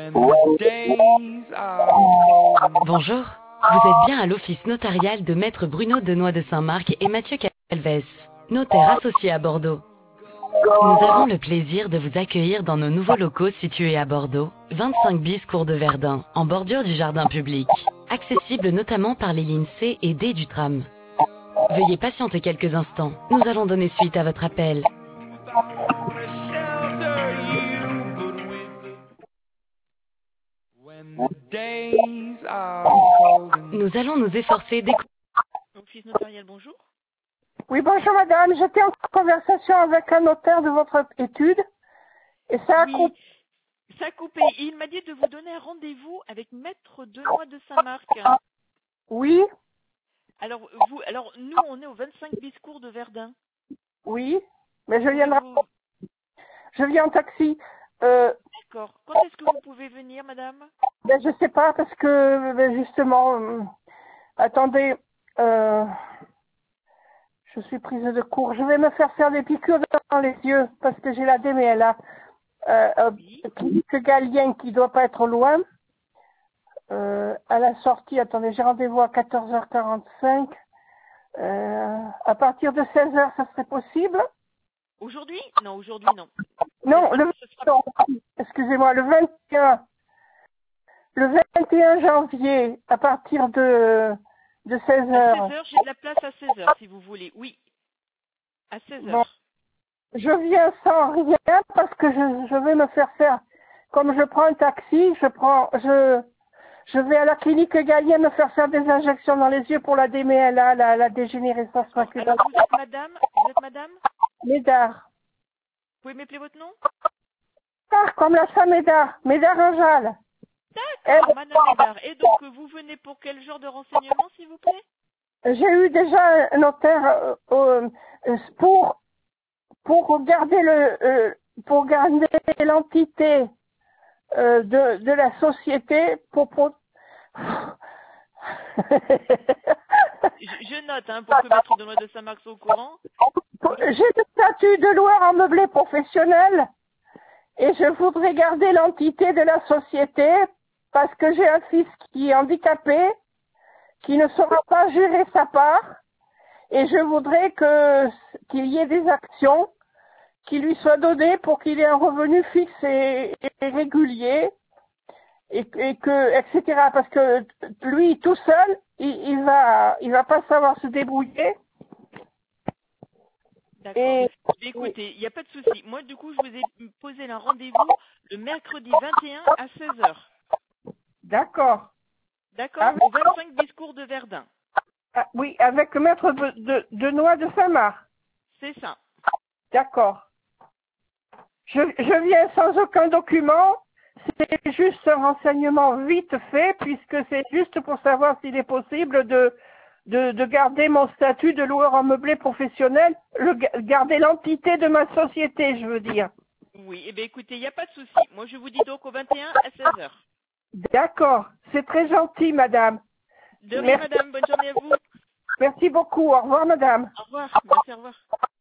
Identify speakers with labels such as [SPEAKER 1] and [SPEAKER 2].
[SPEAKER 1] Bonjour, vous êtes bien à l'office notarial de Maître Bruno Denoy de Saint-Marc et Mathieu Calves, notaires associés à Bordeaux. Nous avons le plaisir de vous accueillir dans nos nouveaux locaux situés à Bordeaux, 25 bis cours de Verdun, en bordure du jardin public, accessible notamment par les lignes C et D du tram. Veuillez patienter quelques instants, nous allons donner suite à votre appel. Nous allons nous efforcer d'écouter.
[SPEAKER 2] Office notarial, bonjour.
[SPEAKER 3] Oui, bonjour madame, j'étais en conversation avec un notaire de votre étude et ça a
[SPEAKER 2] Oui, ça a coupé. Il m'a dit de vous donner un rendez-vous avec Maître Denoy de Saint-Marc.
[SPEAKER 3] Oui,
[SPEAKER 2] Alors, nous, on est au 25 bis cours de Verdun.
[SPEAKER 3] oui, mais
[SPEAKER 2] Pouvez-vous-
[SPEAKER 3] je viens en taxi.
[SPEAKER 2] D'accord. Quand est-ce que vous pouvez venir, madame?
[SPEAKER 3] Ben, je sais pas parce que justement, attendez, je suis prise de court. Je vais me faire des piqûres dans les yeux parce que j'ai la DMLA.
[SPEAKER 2] Oui.
[SPEAKER 3] Clinique Galien qui doit pas être loin. À la sortie, attendez, j'ai rendez-vous à 14h45. À partir de 16h, ça serait possible?
[SPEAKER 2] Aujourd'hui? Non, aujourd'hui, non.
[SPEAKER 3] Non,
[SPEAKER 2] Ce sera-
[SPEAKER 3] excusez-moi, le 21 janvier, à partir de
[SPEAKER 2] À
[SPEAKER 3] 16h.
[SPEAKER 2] 16h, j'ai de la place à 16h, si vous voulez. Oui, à 16h.
[SPEAKER 3] Bon, je viens sans rien parce que je vais me faire, comme je prends un taxi, je vais à la clinique Galien me faire des injections dans les yeux pour la DMLA, la dégénérescence maculaire.
[SPEAKER 2] Alors, vous êtes madame?
[SPEAKER 3] Médard.
[SPEAKER 2] Vous pouvez m'appeler votre nom?
[SPEAKER 3] Médard, comme la femme Médard Angel.
[SPEAKER 2] D'accord, madame Médard. Et donc, vous venez pour quel genre de renseignement, s'il vous plaît?
[SPEAKER 3] J'ai eu déjà un notaire pour garder pour garder l'entité de la société
[SPEAKER 2] Je note, hein, pour que Maître Denoy de Saint-Marc soit au courant.
[SPEAKER 3] J'ai le statut de loueur en meublé professionnel et je voudrais garder l'entité de la société parce que j'ai un fils qui est handicapé, qui ne saura pas gérer sa part et je voudrais qu'il y ait des actions qui lui soient données pour qu'il ait un revenu fixe et régulier et que etc. Parce que lui tout seul il va pas savoir se débrouiller.
[SPEAKER 2] D'accord.
[SPEAKER 3] Et
[SPEAKER 2] Écoutez, il n'y a pas de souci. Moi, du coup, je vous ai posé un rendez-vous le mercredi 21 à 16h.
[SPEAKER 3] d'accord.
[SPEAKER 2] D'accord? Au 25 discours de Verdun.
[SPEAKER 3] Oui, avec Maître Denoy de Saint-Marc.
[SPEAKER 2] C'est ça.
[SPEAKER 3] D'accord. Je viens sans aucun document. C'est juste un renseignement vite fait, puisque c'est juste pour savoir s'il est possible de garder mon statut de loueur en meublé professionnel, garder l'entité de ma société, je veux dire.
[SPEAKER 2] Oui, eh bien écoutez, il n'y a pas de souci. Moi, je vous dis donc au 21 à 16h.
[SPEAKER 3] D'accord. C'est très gentil, madame.
[SPEAKER 2] De rien,
[SPEAKER 3] Merci.
[SPEAKER 2] madame. Bonne journée à vous.
[SPEAKER 3] Merci beaucoup. Au revoir, madame.
[SPEAKER 2] Au revoir. Merci, au revoir.